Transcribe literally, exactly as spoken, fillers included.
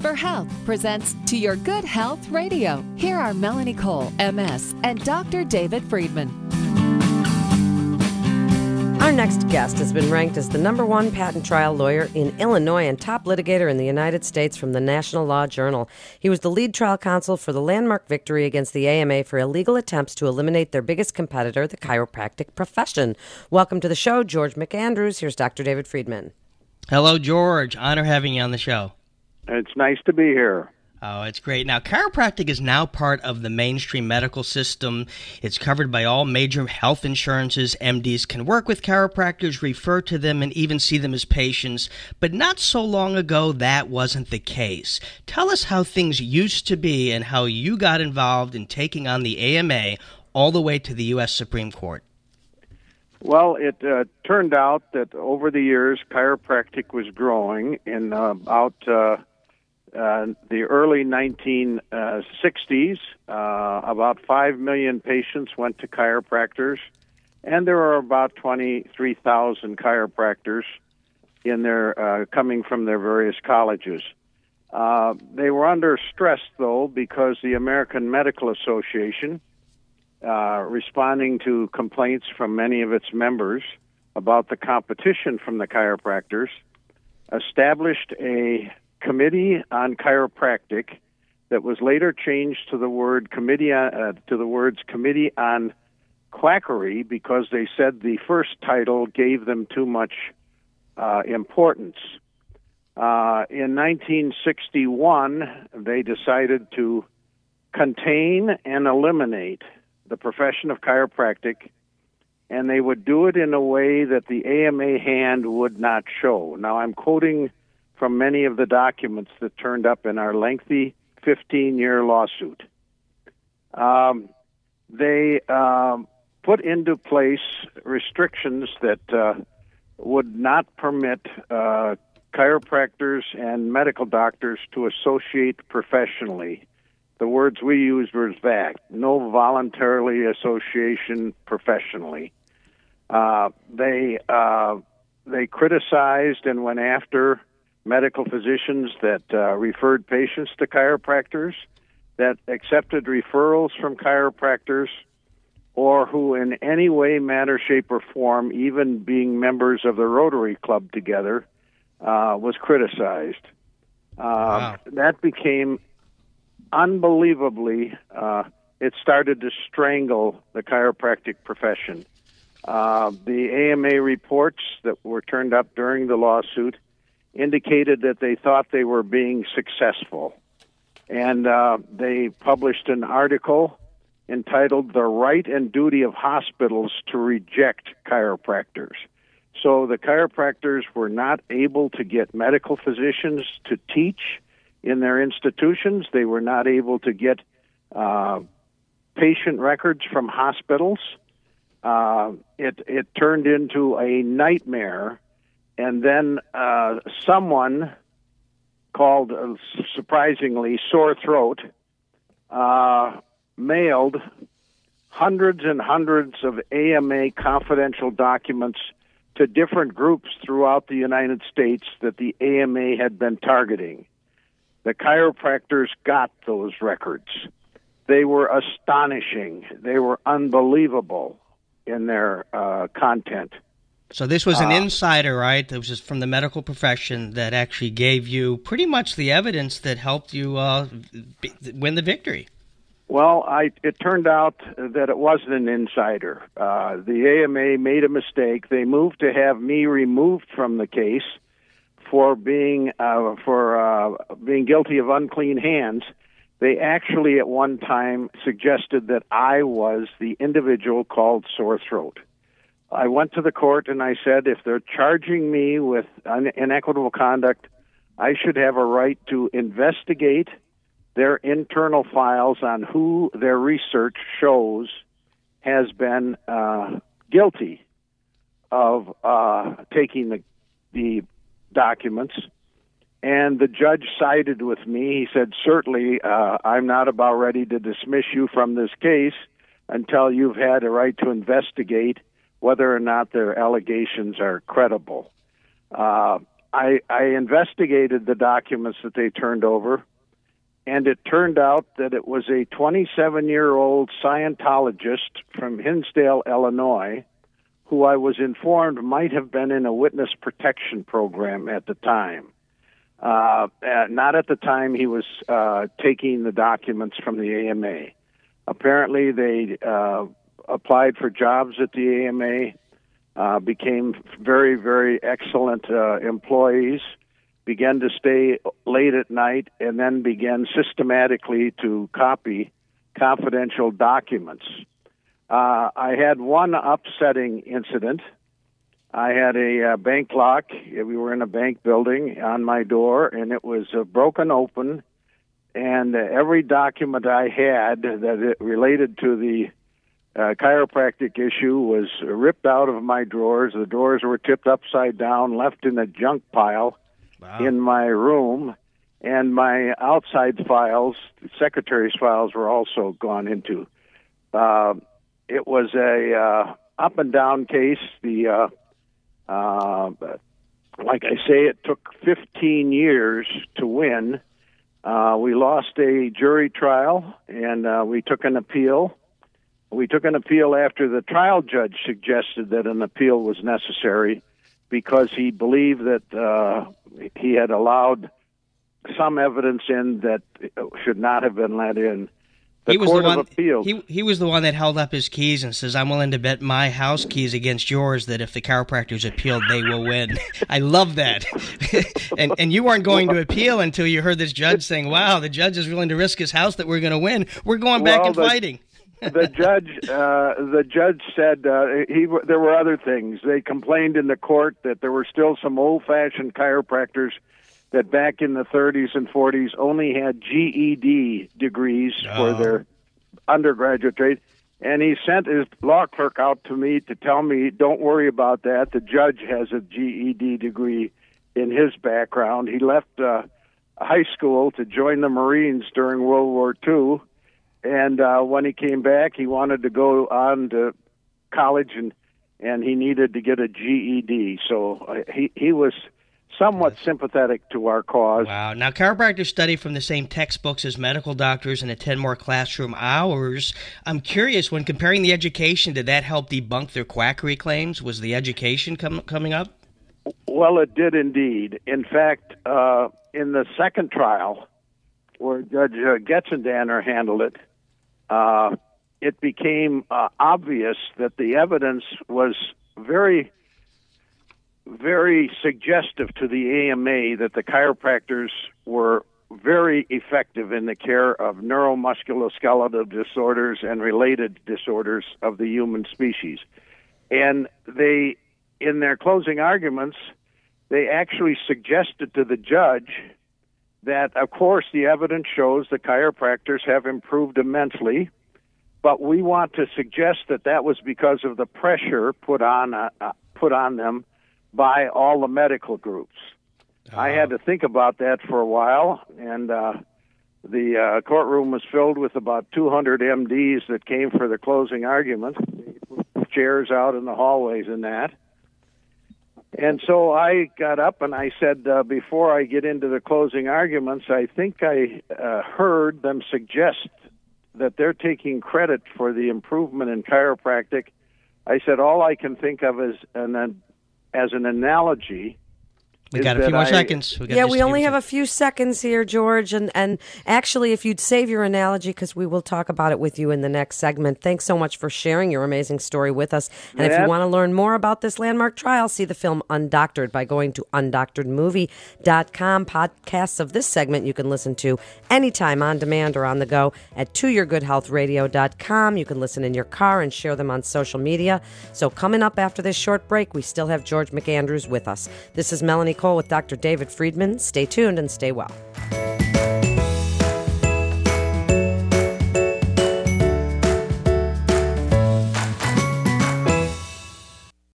for Health presents To Your Good Health Radio. Here are Melanie Cole, M S, and Doctor David Friedman. Our next guest has been ranked as the number one patent trial lawyer in Illinois and top litigator in the United States from the National Law Journal. He was the lead trial counsel for the landmark victory against the A M A for illegal attempts to eliminate their biggest competitor, the chiropractic profession. Welcome to the show, George McAndrews. Here's Doctor David Friedman. Hello, George. Honor having you on the show. It's nice to be here. Oh, it's great. Now, chiropractic is now part of the mainstream medical system. It's covered by all major health insurances. M Ds can work with chiropractors, refer to them, and even see them as patients. But not so long ago, that wasn't the case. Tell us how things used to be and how you got involved in taking on the A M A all the way to the U S Supreme Court. Well, it uh, turned out that over the years, chiropractic was growing. In uh, about uh, uh, the early nineteen sixties, uh, about five million patients went to chiropractors, and there are about twenty-three thousand chiropractors in their uh, coming from their various colleges. Uh, they were under stress, though, because the American Medical Association, Uh, responding to complaints from many of its members about the competition from the chiropractors, established a committee on chiropractic that was later changed to the word committee on, uh, to the words Committee on Quackery, because they said the first title gave them too much uh, importance. Uh, in nineteen sixty-one, they decided to contain and eliminate the profession of chiropractic, and they would do it in a way that the A M A hand would not show. Now, I'm quoting from many of the documents that turned up in our lengthy fifteen-year lawsuit. Um, they um, put into place restrictions that uh, would not permit uh, chiropractors and medical doctors to associate professionally. The words we used were vague. No voluntarily association professionally. Uh, they uh, they criticized and went after medical physicians that uh, referred patients to chiropractors, that accepted referrals from chiropractors, or who in any way, manner, shape, or form, even being members of the Rotary Club together, uh, was criticized. Uh, wow. That became Unbelievably, uh, it started to strangle the chiropractic profession. Uh, the A M A reports that were turned up during the lawsuit indicated that they thought they were being successful. And uh, they published an article entitled The Right and Duty of Hospitals to Reject Chiropractors. So the chiropractors were not able to get medical physicians to teach in their institutions. They were not able to get uh, patient records from hospitals. Uh, it it turned into a nightmare, and then uh, someone called, uh, surprisingly, Sore Throat, uh, mailed hundreds and hundreds of A M A confidential documents to different groups throughout the United States that the A M A had been targeting. The chiropractors got those records. They were astonishing. They were unbelievable in their uh, content. So this was an uh, insider, right? It was just from the medical profession that actually gave you pretty much the evidence that helped you uh, b- win the victory. Well, I, it turned out that it wasn't an insider. Uh, the A M A made a mistake. They moved to have me removed from the case for being uh, for uh, being guilty of unclean hands. They actually at one time suggested that I was the individual called Sore Throat. I went to the court and I said, if they're charging me with un- inequitable conduct, I should have a right to investigate their internal files on who their research shows has been uh, guilty of uh, taking the the documents. And the judge sided with me. He said, certainly, uh, I'm not about ready to dismiss you from this case until you've had a right to investigate whether or not their allegations are credible. Uh, I, I investigated the documents that they turned over, and it turned out that it was a twenty-seven-year-old Scientologist from Hinsdale, Illinois, who I was informed might have been in a witness protection program at the time. Uh, not at the time he was uh, taking the documents from the A M A. Apparently, they uh, applied for jobs at the A M A, uh, became very, very excellent uh, employees, began to stay late at night, and then began systematically to copy confidential documents. Uh, I had one upsetting incident. I had a uh, bank lock. We were in a bank building on my door, and it was uh, broken open, and uh, every document I had that it related to the uh, chiropractic issue was ripped out of my drawers. The drawers were tipped upside down, left in a junk pile wow. in my room, and my outside files, the secretary's files, were also gone into. Uh, it was a uh, up and down case. The uh, Uh, like I say, it took fifteen years to win. Uh, we lost a jury trial, and uh, we took an appeal. We took an appeal after the trial judge suggested that an appeal was necessary because he believed that uh, he had allowed some evidence in that should not have been let in. The he was Court the one. of Appeals. He he was the one that held up his keys and says, "I'm willing to bet my house keys against yours that if the chiropractors appealed, they will win." I love that. and and you weren't going to appeal until you heard this judge saying, "Wow, the judge is willing to risk his house that we're going to win. We're going back well, and the, fighting." the judge uh, the judge said uh, he there were other things. They complained in the court that there were still some old-fashioned chiropractors that back in the thirties and forties only had G E D degrees oh. for their undergraduate trade. And he sent his law clerk out to me to tell me, don't worry about that. The judge has a G E D degree in his background. He left uh, high school to join the Marines during World War Two. And uh, when he came back, he wanted to go on to college, and, and he needed to get a G E D. So uh, he, he was somewhat sympathetic to our cause. Wow. Now, chiropractors study from the same textbooks as medical doctors and attend more classroom hours. I'm curious, when comparing the education, did that help debunk their quackery claims? Was the education com- coming up? Well, it did indeed. In fact, uh, in the second trial, where Judge uh, Getzendanner handled it, uh, it became uh, obvious that the evidence was very very suggestive to the A M A that the chiropractors were very effective in the care of neuromusculoskeletal disorders and related disorders of the human species. And they, in their closing arguments, they actually suggested to the judge that, of course, the evidence shows the chiropractors have improved immensely, but we want to suggest that that was because of the pressure put on uh, put on them by all the medical groups. Uh-huh. I had to think about that for a while, and uh, the uh, courtroom was filled with about two hundred M Ds that came for the closing argument, chairs out in the hallways and that. And so I got up and I said, uh, before I get into the closing arguments, I think I uh, heard them suggest that they're taking credit for the improvement in chiropractic. I said, all I can think of is an, an as an analogy. We got a few more I, seconds. We got yeah, we only have a few seconds here, George. And, and actually, if you'd save your analogy, because we will talk about it with you in the next segment. Thanks so much for sharing your amazing story with us. And yeah. if you want to learn more about this landmark trial, see the film Undoctored by going to undoctored movie dot com. Podcasts of this segment you can listen to anytime on demand or on the go at to your good health radio dot com. You can listen in your car and share them on social media. So coming up after this short break, we still have George McAndrews with us. This is Melanie Cole with Doctor David Friedman. Stay tuned and stay well.